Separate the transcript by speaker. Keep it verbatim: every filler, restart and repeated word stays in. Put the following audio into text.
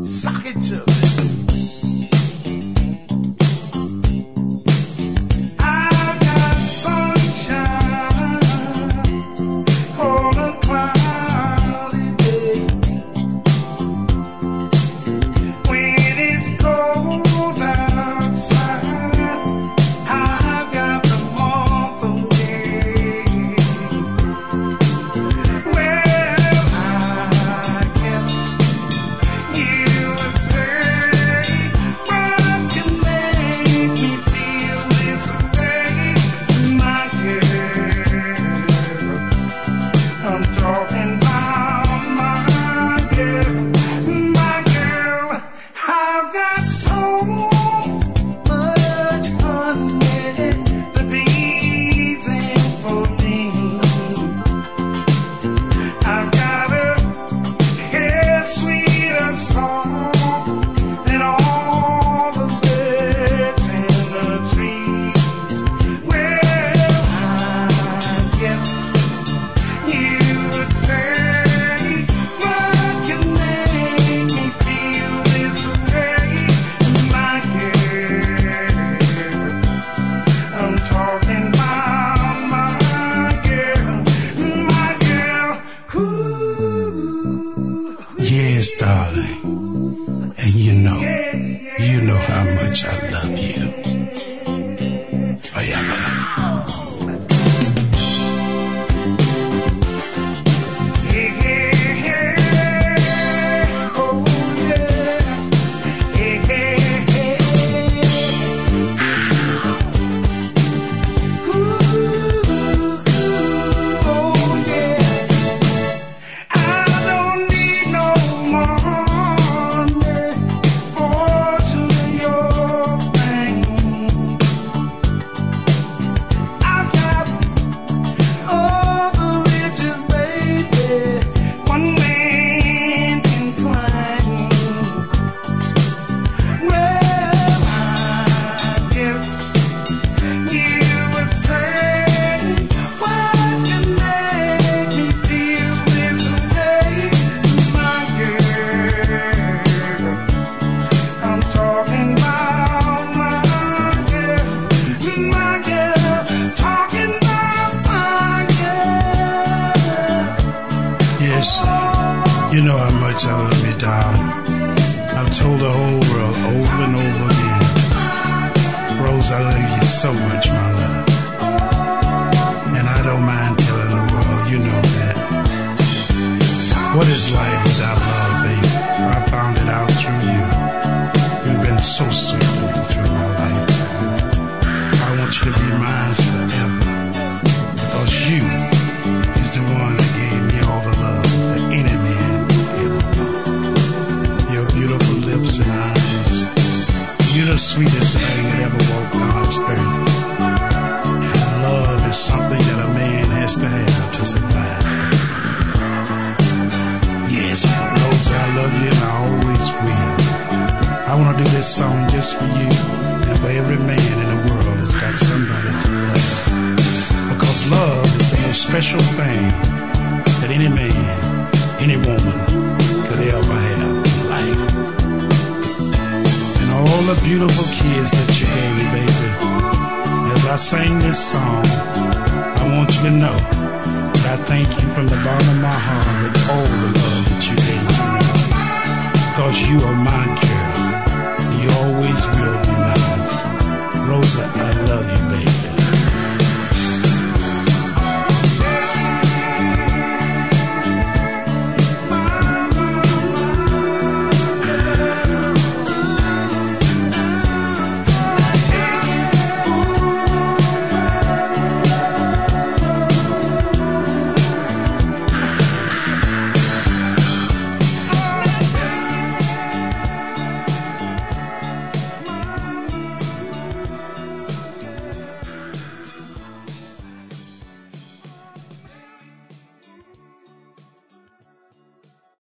Speaker 1: Sock it to me.
Speaker 2: Yes, darling. And you know, you know how much I love you. Forever. You know how much I love you, darling. I've told the whole world over and over again. Rose, I love you so much, my love. And I don't mind telling the world, you know that. What is life without love, baby? I found it out through you. You've been so sweet to me through my lifetime. I want you to be mine forever. Because you is the one that gave me all the love that any man ever want. Your beautiful lips and eyes, you're the sweetest thing that ever walked God's earth. And love is something that a man has to have to survive. Yes, Rose, I love you and I always will. I want to do this song just for you and for every man in the world that's got somebody to love. Because love is the most special thing that any man, any woman could ever have in life. And all the beautiful kids that you gave me, baby, as I sing this song, I want you to know that I thank you from the bottom of my heart with all the love that you gave to me. Because you are my